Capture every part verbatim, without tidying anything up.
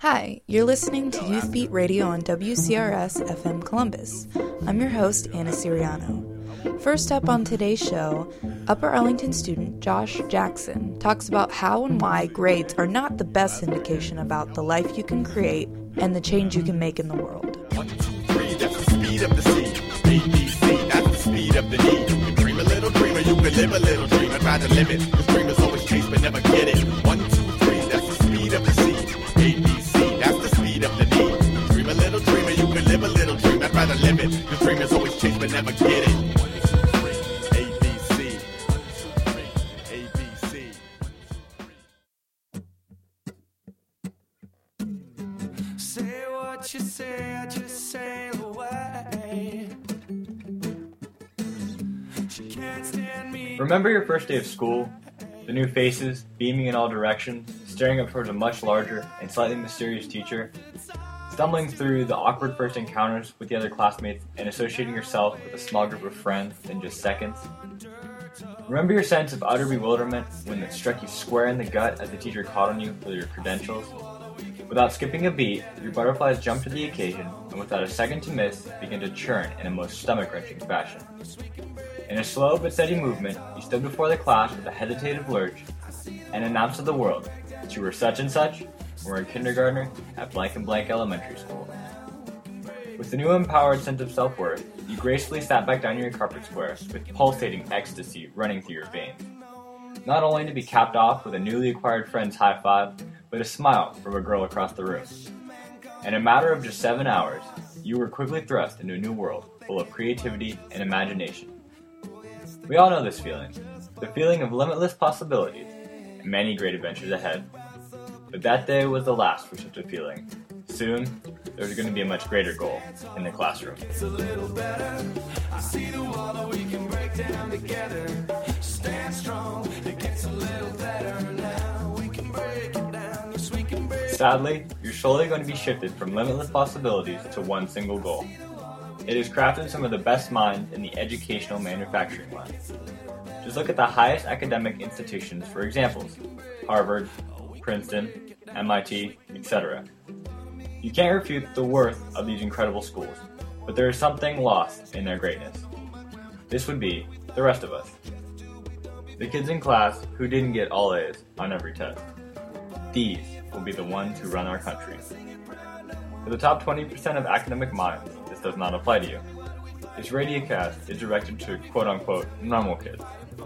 Hi, you're listening to Youth Beat Radio on W C R S F M Columbus. I'm your host, Anna Siriano. First up on today's show, Upper Arlington student Josh Jackson talks about how and why grades are not the best indication about the life you can create and the change you can make in the world. One, two, three, that's the speed of the C. A, B, C, that's the speed of the D. You can dream a little dreamer, you can live a little dream and try to live it. Cause dreamers always chase but never get it. One, two, three, that's the speed of the C. A, B, C, that's the speed of the D. You can dream a little dreamer, you can live a little dream and try to live it. Cause dreamers always chase but never get it. You say, I just sail away. She can't stand me. Remember your first day of school? The new faces, beaming in all directions, staring up towards a much larger and slightly mysterious teacher, stumbling through the awkward first encounters with the other classmates and associating yourself with a small group of friends in just seconds? Remember your sense of utter bewilderment when it struck you square in the gut as the teacher called on you for your credentials? Without skipping a beat, your butterflies jumped to the occasion, and without a second to miss, began to churn in a most stomach-wrenching fashion. In a slow but steady movement, you stood before the class with a hesitative lurch, and announced to the world that you were such and such, and were a kindergartner at blank and blank elementary school. With the new empowered sense of self-worth, you gracefully sat back down your carpet square with pulsating ecstasy running through your veins. Not only to be capped off with a newly acquired friend's high five, but a smile from a girl across the room. In a matter of just seven hours, you were quickly thrust into a new world full of creativity and imagination. We all know this feeling, the feeling of limitless possibilities and many great adventures ahead. But that day was the last for such a feeling. Soon, there's going to be a much greater goal in the classroom. It's a little better. I see the wall that we can break down together. Stand strong, it gets a little better now. We can break it down, yes we can break it. Sadly, you're slowly going to be shifted from limitless possibilities to one single goal. It has crafted some of the best minds in the educational manufacturing line. Just look at the highest academic institutions for examples: Harvard, Princeton, M I T, et cetera. You can't refute the worth of these incredible schools, but there is something lost in their greatness. This would be the rest of us. The kids in class who didn't get all A's on every test. These will be the ones who run our country. For the top twenty percent of academic minds, this does not apply to you. This radiocast is directed to quote-unquote normal kids.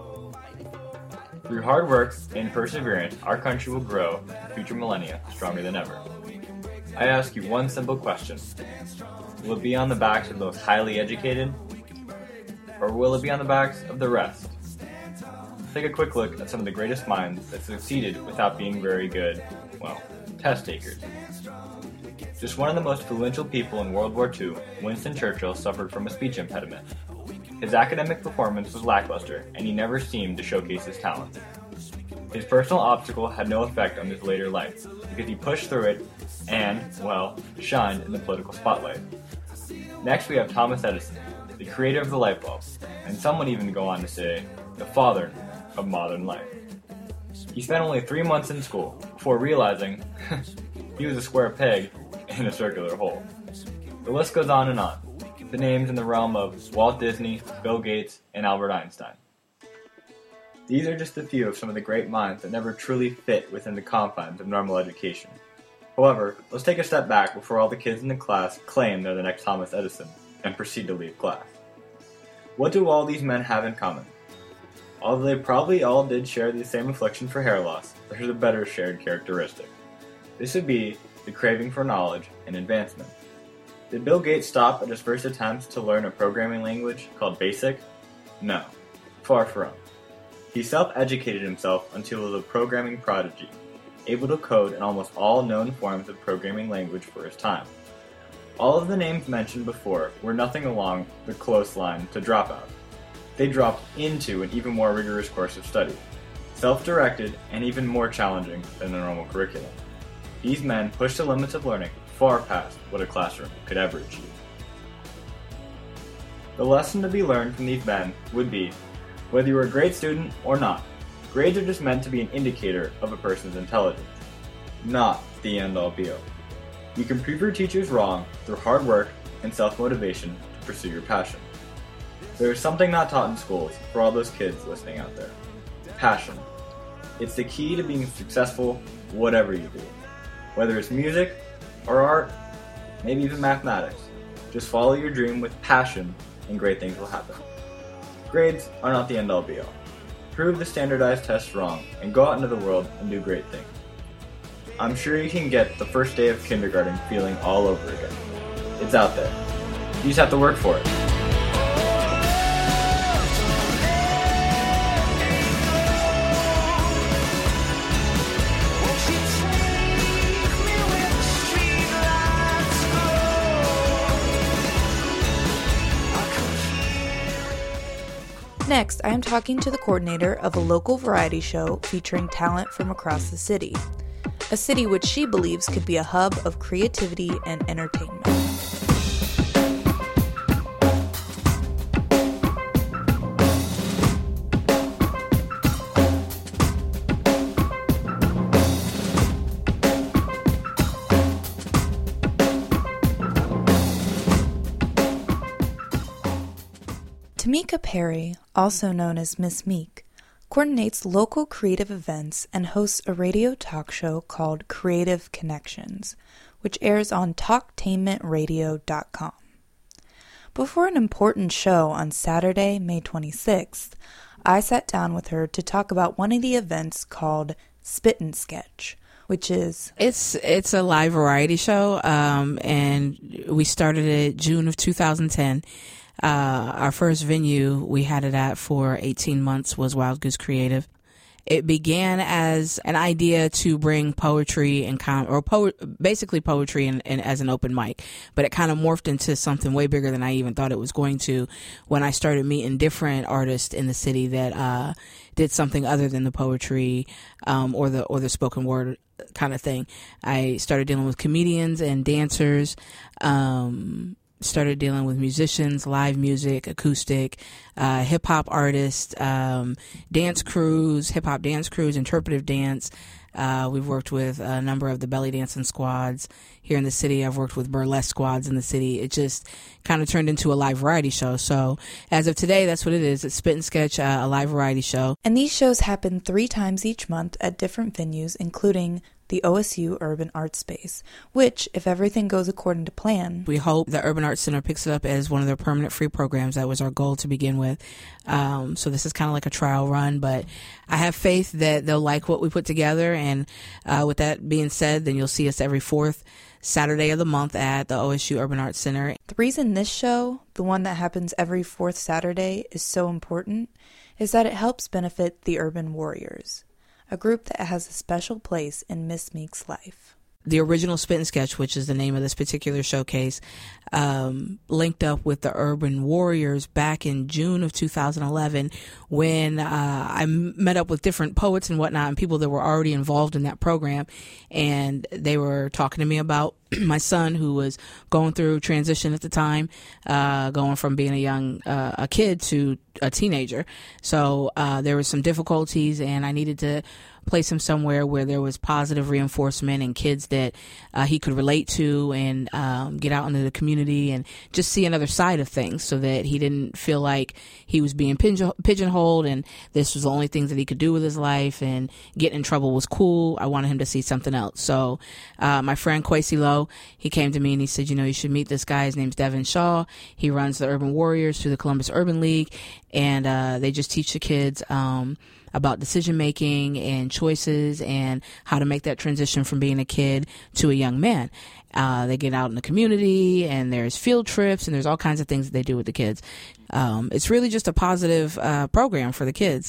Through hard work and perseverance, our country will grow in future millennia stronger than ever. I ask you one simple question. Will it be on the backs of those highly educated? Or will it be on the backs of the rest? Take a quick look at some of the greatest minds that succeeded without being very good, well, test takers. Just one of the most influential people in World War Two, Winston Churchill, suffered from a speech impediment. His academic performance was lackluster, and he never seemed to showcase his talent. His personal obstacle had no effect on his later life, because he pushed through it and, well, shined in the political spotlight. Next we have Thomas Edison, the creator of the light bulb, and some would even go on to say, the father of modern life. He spent only three months in school before realizing he was a square peg in a circular hole. The list goes on and on, the names in the realm of Walt Disney, Bill Gates, and Albert Einstein. These are just a few of some of the great minds that never truly fit within the confines of normal education. However, let's take a step back before all the kids in the class claim they're the next Thomas Edison and proceed to leave class. What do all these men have in common? Although they probably all did share the same affliction for hair loss, there's a better shared characteristic. This would be the craving for knowledge and advancement. Did Bill Gates stop at his first attempts to learn a programming language called BASIC? No, far from. He self-educated himself until he was a programming prodigy, able to code in almost all known forms of programming language for his time. All of the names mentioned before were nothing along the close line to dropout. They dropped into an even more rigorous course of study, self-directed and even more challenging than the normal curriculum. These men pushed the limits of learning far past what a classroom could ever achieve. The lesson to be learned from these men would be, whether you are a great student or not, grades are just meant to be an indicator of a person's intelligence, not the end-all be-all. You can prove your teachers wrong through hard work and self-motivation to pursue your passion. There is something not taught in schools for all those kids listening out there. Passion. It's the key to being successful whatever you do. Whether it's music or art, maybe even mathematics. Just follow your dream with passion and great things will happen. Grades are not the end-all be-all. Prove the standardized tests wrong and go out into the world and do great things. I'm sure you can get the first day of kindergarten feeling all over again. It's out there. You just have to work for it. Next, I am talking to the coordinator of a local variety show featuring talent from across the city. A city which she believes could be a hub of creativity and entertainment. Tamika Perry, also known as Miss Meek, coordinates local creative events and hosts a radio talk show called Creative Connections, which airs on talktainment radio dot com. Before an important show on Saturday, May twenty-sixth, I sat down with her to talk about one of the events called Spit and Sketch, which is... It's it's a live variety show, um, and we started it June of two thousand ten. Uh, our first venue we had it at for eighteen months was Wild Goose Creative. It began as an idea to bring poetry and com- or po- basically poetry and, and as an open mic, but it kind of morphed into something way bigger than I even thought it was going to when I started meeting different artists in the city that uh, did something other than the poetry um, or the or the spoken word kind of thing. I started dealing with comedians and dancers. Um, started dealing with musicians, live music, acoustic, uh, hip-hop artists, um, dance crews, hip-hop dance crews, interpretive dance. Uh, we've worked with a number of the belly dancing squads here in the city. I've worked with burlesque squads in the city. It just kind of turned into a live variety show. So as of today, that's what it is. It's Spit and Sketch, uh, a live variety show. And these shows happen three times each month at different venues, including the O S U Urban Arts Space, which, if everything goes according to plan... We hope the Urban Arts Center picks it up as one of their permanent free programs. That was our goal to begin with. Um, so this is kind of like a trial run, but I have faith that they'll like what we put together. And uh, with that being said, then you'll see us every fourth Saturday of the month at the O S U Urban Arts Center. The reason this show, the one that happens every fourth Saturday, is so important is that it helps benefit the Urban Warriors, a group that has a special place in Miss Meek's life. The original Spit and Sketch, which is the name of this particular showcase, um, linked up with the Urban Warriors back in June of two thousand eleven when uh, I met up with different poets and whatnot and people that were already involved in that program. And they were talking to me about my son, who was going through transition at the time, uh, going from being a young uh, a kid to a teenager. So uh, there were some difficulties, and I needed to place him somewhere where there was positive reinforcement and kids that uh, he could relate to and um, get out into the community and just see another side of things so that he didn't feel like he was being pigeon- pigeonholed and this was the only things that he could do with his life and getting in trouble was cool. I wanted him to see something else. So uh, my friend Kwesi Lowe, he came to me and he said, you know, you should meet this guy. His name's Devin Shaw. He runs the Urban Warriors through the Columbus Urban League, and uh, they just teach the kids um, about decision making and choices and how to make that transition from being a kid to a young man. Uh, they get out in the community and there's field trips and there's all kinds of things that they do with the kids. Um, it's really just a positive uh, program for the kids.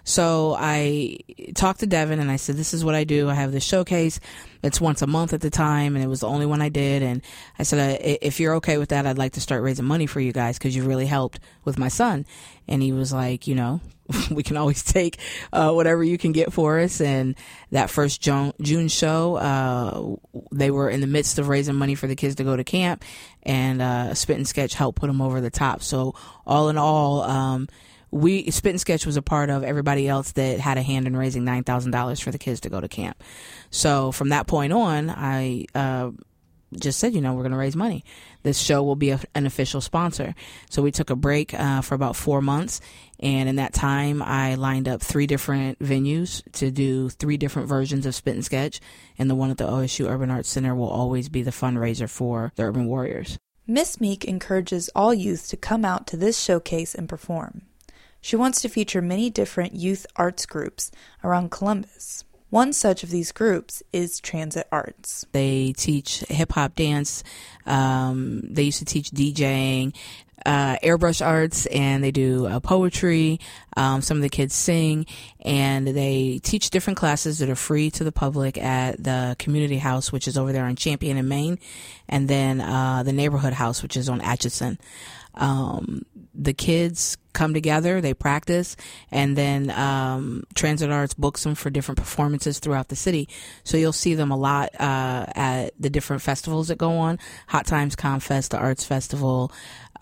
So I talked to Devin and I said, this is what I do. I have this showcase. It's once a month at the time, and it was the only one I did. And I said, if you're okay with that, I'd like to start raising money for you guys because you really helped with my son. And he was like, you know, we can always take uh, whatever you can get for us. And that first June, June show, uh, they were in the midst of raising money for the kids to go to camp, and uh, Spit and Sketch helped put them over the top. So all in all, um, we Spit and Sketch was a part of everybody else that had a hand in raising nine thousand dollars for the kids to go to camp. So from that point on, I uh, just said, you know, we're going to raise money. This show will be a, an official sponsor. So we took a break uh, for about four months. And in that time, I lined up three different venues to do three different versions of Spit and Sketch. And the one at the O S U Urban Arts Center will always be the fundraiser for the Urban Warriors. Miss Meek encourages all youth to come out to this showcase and perform. She wants to feature many different youth arts groups around Columbus. One such of these groups is Transit Arts. They teach hip-hop dance. Um, they used to teach DJing, uh, airbrush arts, and they do uh, poetry. Um, some of the kids sing, and they teach different classes that are free to the public at the community house, which is over there on Champion and Main, and then uh, the neighborhood house, which is on Atchison. Um, the kids come together, they practice, and then um, Transit Arts books them for different performances throughout the city. So you'll see them a lot uh, at the different festivals that go on. Hot Times Confest, the Arts Festival.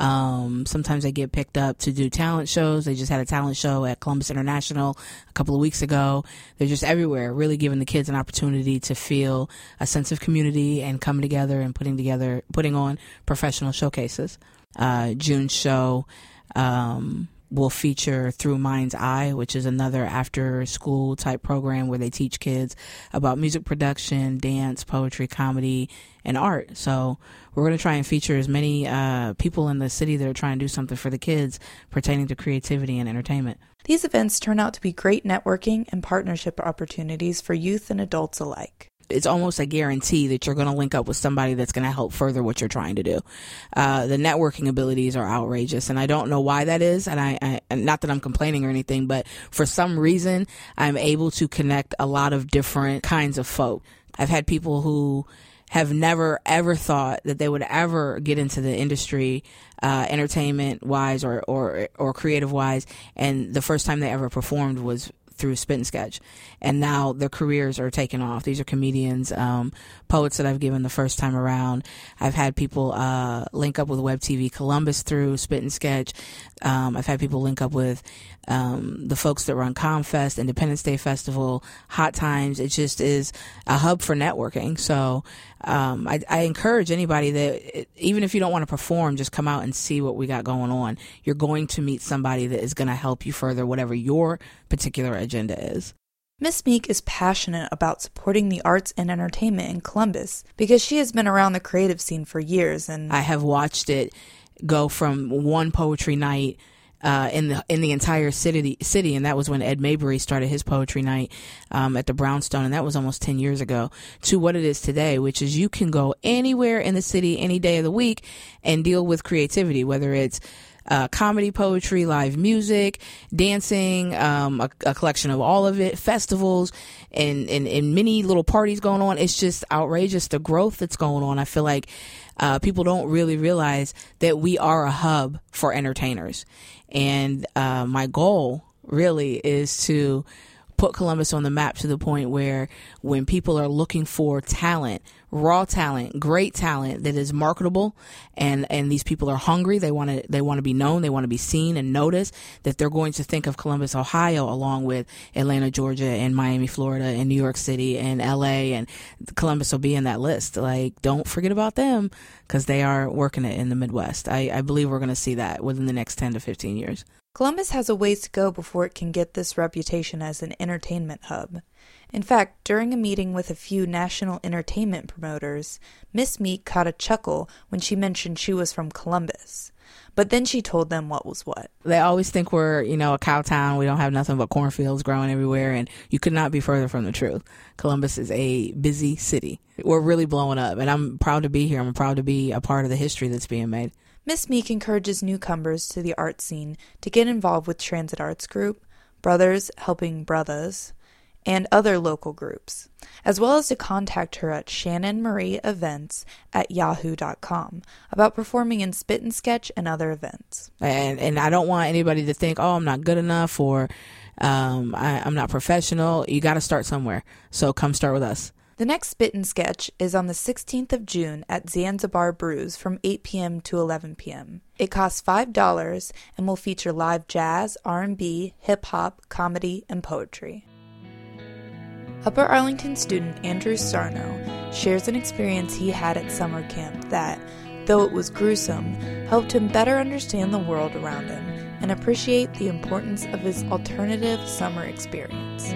Um, sometimes they get picked up to do talent shows. They just had a talent show at Columbus International a couple of weeks ago. They're just everywhere, really giving the kids an opportunity to feel a sense of community and coming together and putting together, putting on professional showcases. Uh, June's show um, will feature Through Mind's Eye, which is another after-school type program where they teach kids about music production, dance, poetry, comedy, and art. So we're going to try and feature as many uh, people in the city that are trying to do something for the kids pertaining to creativity and entertainment. These events turn out to be great networking and partnership opportunities for youth and adults alike. It's almost a guarantee that you're going to link up with somebody that's going to help further what you're trying to do. Uh, the networking abilities are outrageous, and I don't know why that is. And I, I, not that I'm complaining or anything, but for some reason, I'm able to connect a lot of different kinds of folk. I've had people who have never ever thought that they would ever get into the industry, uh, entertainment wise or, or, or creative wise. And the first time they ever performed was through Spit and Sketch, and now their careers are taking off. These are comedians, um, poets that I've given the first time around. I've had people uh, link up with Web T V Columbus through Spit and Sketch. Um, I've had people link up with um, the folks that run ComFest, Independence Day Festival, Hot Times. It just is a hub for networking. So um, I, I encourage anybody that, even if you don't want to perform, just come out and see what we got going on. You're going to meet somebody that is going to help you further whatever your particular agenda is. Miss Meek is passionate about supporting the arts and entertainment in Columbus because she has been around the creative scene for years, and I have watched it go from one poetry night uh, in the in the entire city, city, and that was when Ed Mabry started his poetry night um, at the Brownstone, and that was almost ten years ago, to what it is today, which is you can go anywhere in the city any day of the week and deal with creativity, whether it's Uh, comedy, poetry, live music, dancing, um, a, a collection of all of it, festivals, and, and, and many little parties going on. It's just outrageous, the growth that's going on. I feel like uh, people don't really realize that we are a hub for entertainers. And uh, my goal really is to put Columbus on the map to the point where when people are looking for talent, raw talent, great talent that is marketable, and, and these people are hungry, they want to they want to be known, they want to be seen and noticed, that they're going to think of Columbus, Ohio, along with Atlanta, Georgia, and Miami, Florida, and New York City, and L A, and Columbus will be in that list. Like, don't forget about them, because they are working it in the Midwest. I, I believe we're going to see that within the next ten to fifteen years. Columbus has a ways to go before it can get this reputation as an entertainment hub. In fact, during a meeting with a few national entertainment promoters, Miss Meek caught a chuckle when she mentioned she was from Columbus. But then she told them what was what. They always think we're, you know, a cow town. We don't have nothing but cornfields growing everywhere, and you could not be further from the truth. Columbus is a busy city. We're really blowing up, and I'm proud to be here. I'm proud to be a part of the history that's being made. Miss Meek encourages newcomers to the art scene to get involved with Transit Arts Group, Brothers Helping Brothers, and other local groups, as well as to contact her at Shannon Marie Events at yahoo dot com about performing in Spit and Sketch and other events. And and I don't want anybody to think, oh, I'm not good enough, or um, I, I'm not professional. You got to start somewhere. So come start with us. The next Spittin' Sketch is on the sixteenth of June at Zanzibar Brews from eight p.m. to eleven p.m. It costs five dollars and will feature live jazz, R and B, hip-hop, comedy, and poetry. Upper Arlington student Andrew Sarno shares an experience he had at summer camp that, though it was gruesome, helped him better understand the world around him and appreciate the importance of his alternative summer experience.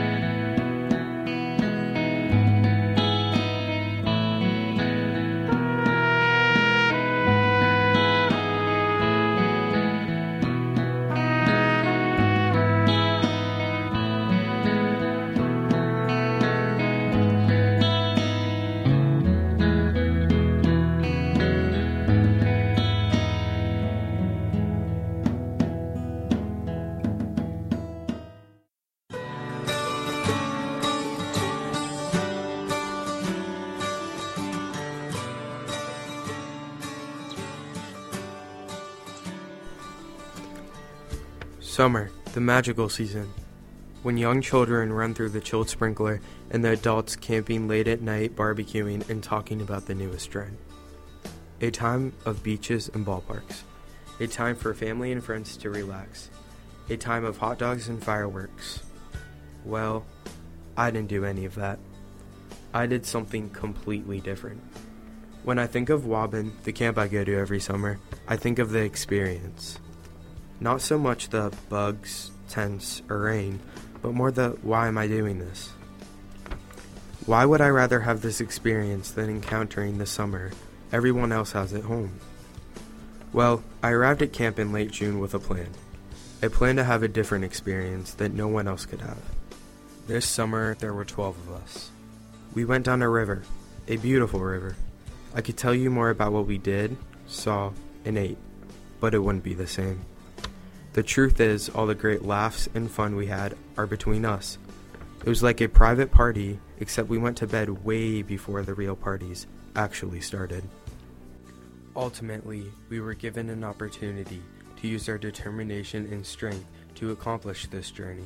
Summer, the magical season, when young children run through the chilled sprinkler and the adults camping late at night, barbecuing, and talking about the newest trend. A time of beaches and ballparks. A time for family and friends to relax. A time of hot dogs and fireworks. Well, I didn't do any of that. I did something completely different. When I think of Waubun, the camp I go to every summer, I think of the experience. Not so much the bugs, tents, or rain, but more the why am I doing this? Why would I rather have this experience than encountering the summer everyone else has at home? Well, I arrived at camp in late June with a plan. A plan to have a different experience that no one else could have. This summer, there were twelve of us. We went down a river, a beautiful river. I could tell you more about what we did, saw, and ate, but it wouldn't be the same. The truth is, all the great laughs and fun we had are between us. It was like a private party, except we went to bed way before the real parties actually started. Ultimately, we were given an opportunity to use our determination and strength to accomplish this journey.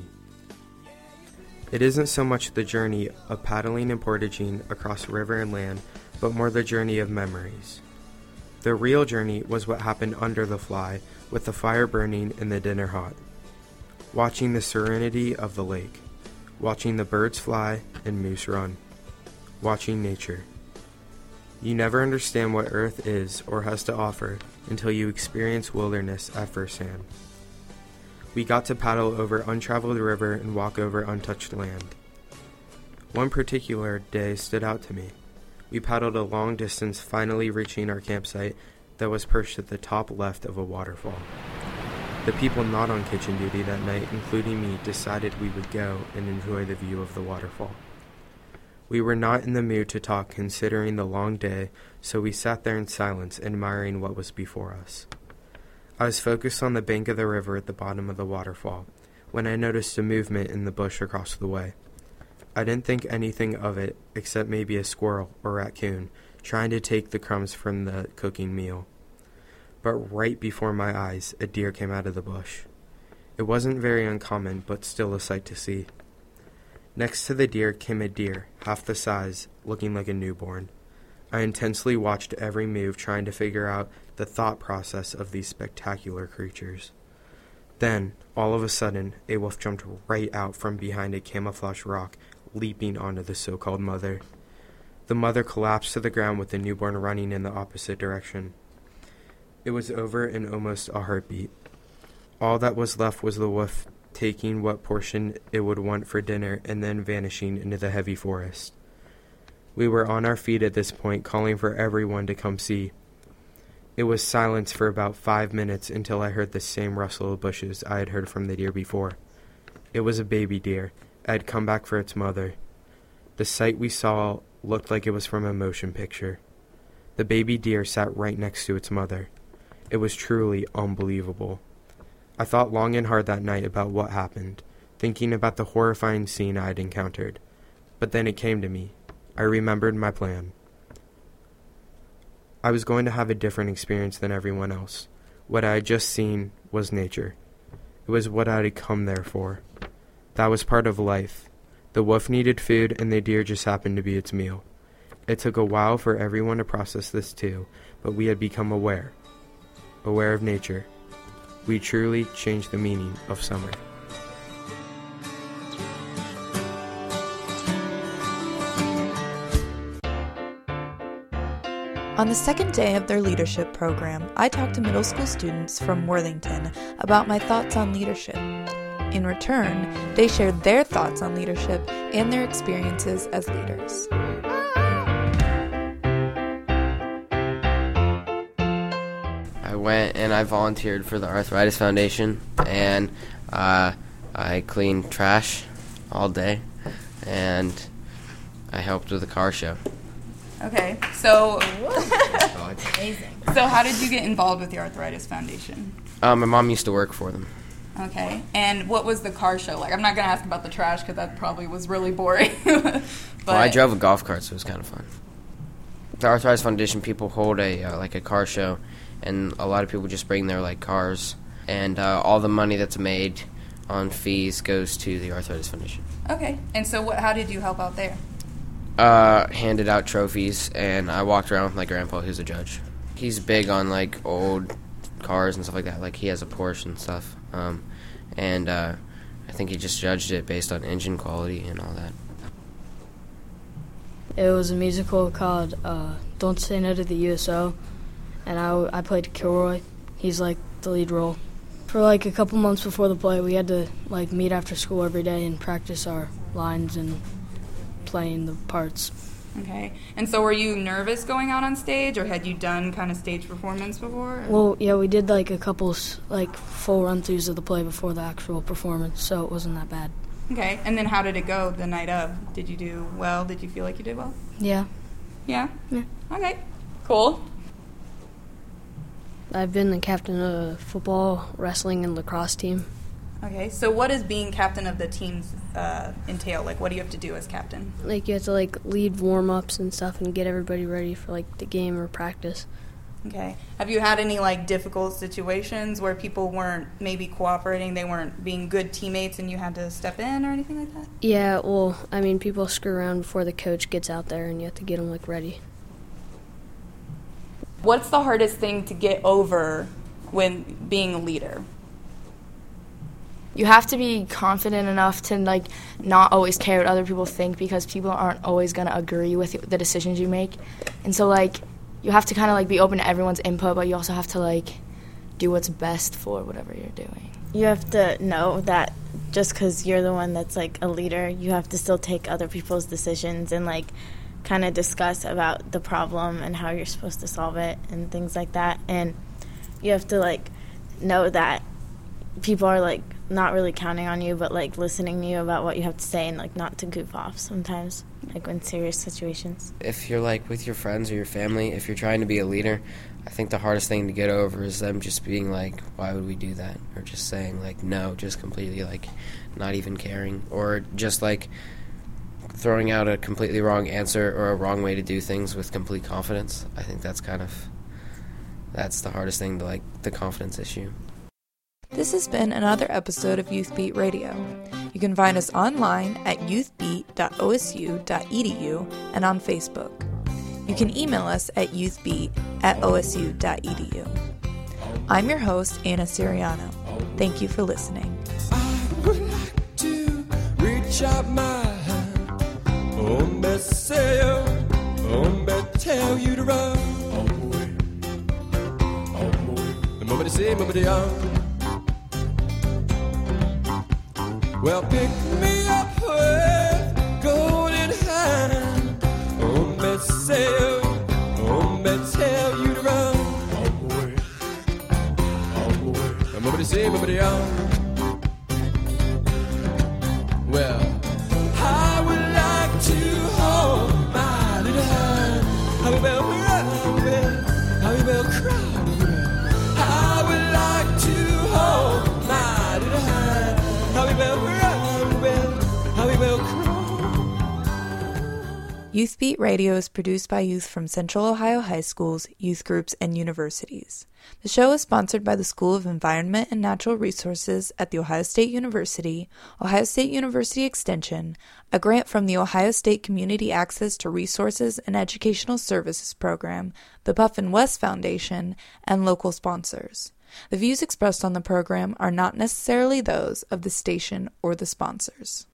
It isn't so much the journey of paddling and portaging across river and land, but more the journey of memories. The real journey was what happened under the fly, with the fire burning and the dinner hot. Watching the serenity of the lake. Watching the birds fly and moose run. Watching nature. You never understand what Earth is or has to offer until you experience wilderness at first hand. We got to paddle over untraveled river and walk over untouched land. One particular day stood out to me. We paddled a long distance, finally reaching our campsite that was perched at the top left of a waterfall. The people not on kitchen duty that night, including me, decided we would go and enjoy the view of the waterfall. We were not in the mood to talk considering the long day, so we sat there in silence, admiring what was before us. I was focused on the bank of the river at the bottom of the waterfall, when I noticed a movement in the bush across the way. I didn't think anything of it, except maybe a squirrel or raccoon, trying to take the crumbs from the cooking meal. But right before my eyes, a deer came out of the bush. It wasn't very uncommon, but still a sight to see. Next to the deer came a deer, half the size, looking like a newborn. I intensely watched every move, trying to figure out the thought process of these spectacular creatures. Then, all of a sudden, a wolf jumped right out from behind a camouflaged rock, leaping onto the so-called mother. The mother collapsed to the ground with the newborn running in the opposite direction. It was over in almost a heartbeat. All that was left was the wolf taking what portion it would want for dinner and then vanishing into the heavy forest. We were on our feet at this point, calling for everyone to come see. It was silence for about five minutes until I heard the same rustle of bushes I had heard from the deer before. It was a baby deer. It had come back for its mother. The sight we saw looked like it was from a motion picture. The baby deer sat right next to its mother. It was truly unbelievable. I thought long and hard that night about what happened, thinking about the horrifying scene I had encountered. But then it came to me. I remembered my plan. I was going to have a different experience than everyone else. What I had just seen was nature. It was what I had come there for. That was part of life. The wolf needed food, and the deer just happened to be its meal. It took a while for everyone to process this too, but we had become aware. Aware of nature. We truly changed the meaning of summer. On the second day of their leadership program, I talked to middle school students from Worthington about my thoughts on leadership. In return, they shared their thoughts on leadership and their experiences as leaders. I went and I volunteered for the Arthritis Foundation, and uh, I cleaned trash all day, and I helped with the car show. Okay, so Oh, it's amazing. So how did you get involved with the Arthritis Foundation? Uh, my mom used to work for them. Okay, and what was the car show like? I'm not going to ask about the trash because that probably was really boring. but Well, I drove a golf cart, so it was kind of fun. The Arthritis Foundation people hold a uh, like a car show, and a lot of people just bring their like cars, and uh, all the money that's made on fees goes to the Arthritis Foundation. Okay, and so what? How did you help out there? Uh, handed out trophies, and I walked around with my grandpa, who's a judge. He's big on like old cars and stuff like that. Like he has a Porsche and stuff, um, and uh, I think he just judged it based on engine quality and all that. It was a musical called uh, Don't Say No to the U S O, and I, I played Kilroy. He's like the lead role. For like a couple months before the play, we had to like meet after school every day and practice our lines and playing the parts. Okay, and so were you nervous going out on stage, or had you done kind of stage performance before? Well, yeah, we did like a couple s- like full run-throughs of the play before the actual performance, so it wasn't that bad. Okay, and then how did it go the night of? Did you do well? Did you feel like you did well? Yeah. Yeah? Yeah. Okay, cool. I've been the captain of a football, wrestling, and lacrosse team. Okay, so what does being captain of the teams uh, entail? Like, what do you have to do as captain? Like you have to like lead warm-ups and stuff and get everybody ready for like the game or practice. Okay. Have you had any, like, difficult situations where people weren't maybe cooperating, they weren't being good teammates, and you had to step in or anything like that? Yeah, well, I mean, people screw around before the coach gets out there, and you have to get them like ready. What's the hardest thing to get over when being a leader? You have to be confident enough to like not always care what other people think, because people aren't always going to agree with the decisions you make. And so like you have to kind of like be open to everyone's input, but you also have to like do what's best for whatever you're doing. You have to know that just because you're the one that's like a leader, you have to still take other people's decisions and like kind of discuss about the problem and how you're supposed to solve it and things like that. And you have to like know that people are like not really counting on you, but like listening to you about what you have to say, and like not to goof off sometimes, like in serious situations. If you're like with your friends or your family, if you're trying to be a leader, I think the hardest thing to get over is them just being like, why would we do that? Or just saying like no, just completely like not even caring, or just like throwing out a completely wrong answer or a wrong way to do things with complete confidence. I think that's kind of that's the hardest thing, to like the confidence issue. This has been another episode of Youth Beat Radio. You can find us online at youth beat dot o s u dot e d u and on Facebook. You can email us at youthbeat at o s u dot e d u. I'm your host, Anna Siriano. Thank you for listening. I would like to reach out my hand, oh, me say, oh, me tell you to run. Away, away. The moment they say, moment they are. Well, pick me up with golden hand, oh, me say, oh, me tell you to run. Away, away. The moment they say, moment they are. Well, I would like to hold my little hand. I will cry, I will cry. I would like to hold my little hand. I will cry, I will cry. Youth Beat Radio is produced by youth from Central Ohio high schools, youth groups, and universities. The show is sponsored by the School of Environment and Natural Resources at The Ohio State University, Ohio State University Extension, a grant from the Ohio State Community Access to Resources and Educational Services Program, the Puffin West Foundation, and local sponsors. The views expressed on the program are not necessarily those of the station or the sponsors.